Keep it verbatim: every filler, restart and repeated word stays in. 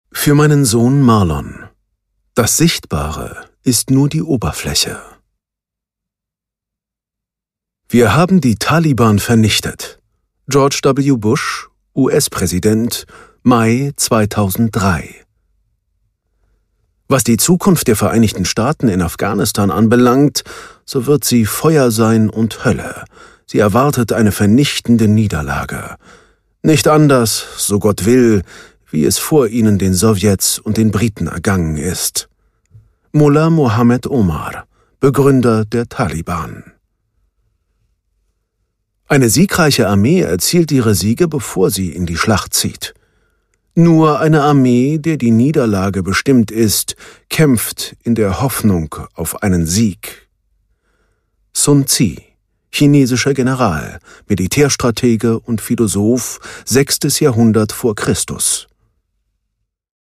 Für meinen Sohn Marlon. Das Sichtbare ist nur die Oberfläche. Wir haben die Taliban vernichtet. George W. Bush, U S-Präsident, Mai zweitausenddrei. Was die Zukunft der Vereinigten Staaten in Afghanistan anbelangt, so wird sie Feuer sein und Hölle. Sie erwartet eine vernichtende Niederlage. Nicht anders, so Gott will, wie es vor ihnen den Sowjets und den Briten ergangen ist. Mullah Mohammed Omar, Begründer der Taliban. Eine siegreiche Armee erzielt ihre Siege, bevor sie in die Schlacht zieht. Nur eine Armee, der die Niederlage bestimmt ist, kämpft in der Hoffnung auf einen Sieg. Sun Tzu, chinesischer General, Militärstratege und Philosoph, sechstes Jahrhundert vor Christus.